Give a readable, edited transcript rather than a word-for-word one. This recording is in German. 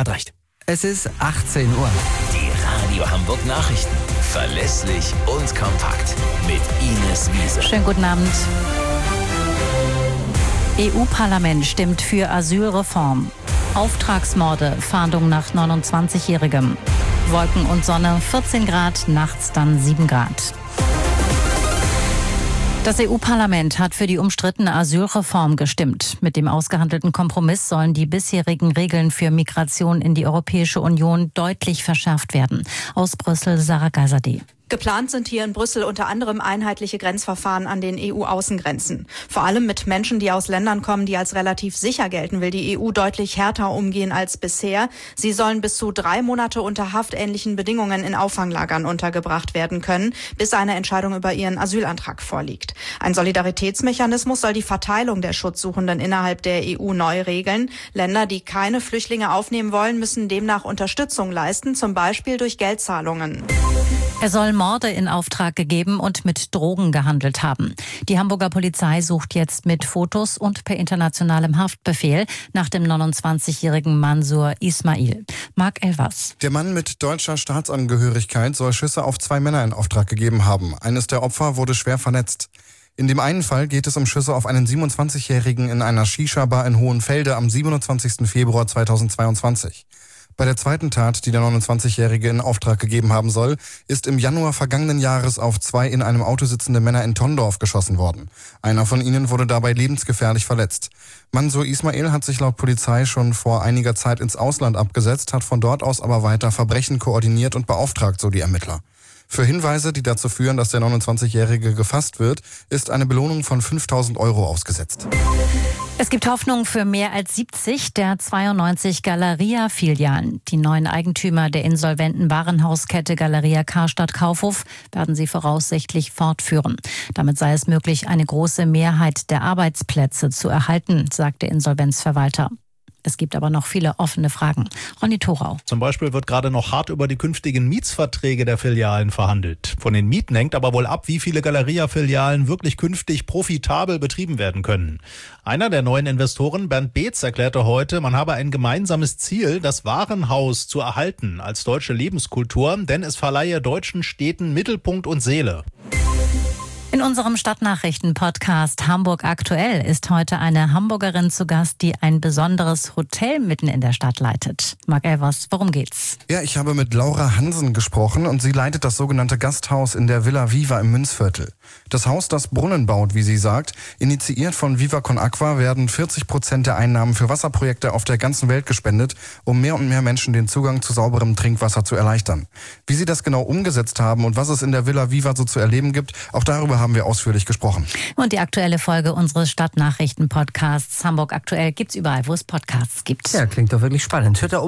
hat recht. Es ist 18 Uhr. Die Radio Hamburg Nachrichten. Verlässlich und kompakt. Mit Ines Wiese. Schönen guten Abend. EU-Parlament stimmt für Asylreform. Auftragsmorde, Fahndung nach 29-Jährigem. Wolken und Sonne, 14 Grad, nachts dann 7 Grad. Das EU-Parlament hat für die umstrittene Asylreform gestimmt. Mit dem ausgehandelten Kompromiss sollen die bisherigen Regeln für Migration in die Europäische Union deutlich verschärft werden. Aus Brüssel, Sarah Geiserde. Geplant sind hier in Brüssel unter anderem einheitliche Grenzverfahren an den EU-Außengrenzen. Vor allem mit Menschen, die aus Ländern kommen, die als relativ sicher gelten, will die EU deutlich härter umgehen als bisher. Sie sollen bis zu 3 Monate unter haftähnlichen Bedingungen in Auffanglagern untergebracht werden können, bis eine Entscheidung über ihren Asylantrag vorliegt. Ein Solidaritätsmechanismus soll die Verteilung der Schutzsuchenden innerhalb der EU neu regeln. Länder, die keine Flüchtlinge aufnehmen wollen, müssen demnach Unterstützung leisten, zum Beispiel durch Geldzahlungen. Er soll Morde in Auftrag gegeben und mit Drogen gehandelt haben. Die Hamburger Polizei sucht jetzt mit Fotos und per internationalem Haftbefehl nach dem 29-jährigen Mansour Ismail. Marc Elvers. Der Mann mit deutscher Staatsangehörigkeit soll Schüsse auf 2 Männer in Auftrag gegeben haben. Eines der Opfer wurde schwer verletzt. In dem einen Fall geht es um Schüsse auf einen 27-Jährigen in einer Shisha-Bar in Hohenfelde am 27. Februar 2022. Bei der zweiten Tat, die der 29-Jährige in Auftrag gegeben haben soll, ist im Januar vergangenen Jahres auf 2 in einem Auto sitzende Männer in Tondorf geschossen worden. Einer von ihnen wurde dabei lebensgefährlich verletzt. Mansour Ismail hat sich laut Polizei schon vor einiger Zeit ins Ausland abgesetzt, hat von dort aus aber weiter Verbrechen koordiniert und beauftragt, so die Ermittler. Für Hinweise, die dazu führen, dass der 29-Jährige gefasst wird, ist eine Belohnung von 5.000 € ausgesetzt. Es gibt Hoffnung für mehr als 70 der 92 Galeria-Filialen. Die neuen Eigentümer der insolventen Warenhauskette Galeria Karstadt Kaufhof werden sie voraussichtlich fortführen. Damit sei es möglich, eine große Mehrheit der Arbeitsplätze zu erhalten, sagt der Insolvenzverwalter. Es gibt aber noch viele offene Fragen. Ronny Thorau. Zum Beispiel wird gerade noch hart über die künftigen Mietsverträge der Filialen verhandelt. Von den Mieten hängt aber wohl ab, wie viele Galeria-Filialen wirklich künftig profitabel betrieben werden können. Einer der neuen Investoren, Bernd Beetz, erklärte heute, man habe ein gemeinsames Ziel, das Warenhaus zu erhalten als deutsche Lebenskultur, denn es verleihe deutschen Städten Mittelpunkt und Seele. In unserem Stadtnachrichten-Podcast Hamburg aktuell ist heute eine Hamburgerin zu Gast, die ein besonderes Hotel mitten in der Stadt leitet. Marc Elvers, worum geht's? Ja, ich habe mit Laura Hansen gesprochen und sie leitet das sogenannte Gasthaus in der Villa Viva im Münzviertel. Das Haus, das Brunnen baut, wie sie sagt, initiiert von Viva Con Aqua, werden 40% der Einnahmen für Wasserprojekte auf der ganzen Welt gespendet, um mehr und mehr Menschen den Zugang zu sauberem Trinkwasser zu erleichtern. Wie sie das genau umgesetzt haben und was es in der Villa Viva so zu erleben gibt, auch darüber haben wir ausführlich gesprochen. Und die aktuelle Folge unseres Stadtnachrichten-Podcasts Hamburg aktuell gibt's überall, wo es Podcasts gibt. Ja, klingt doch wirklich spannend. Hört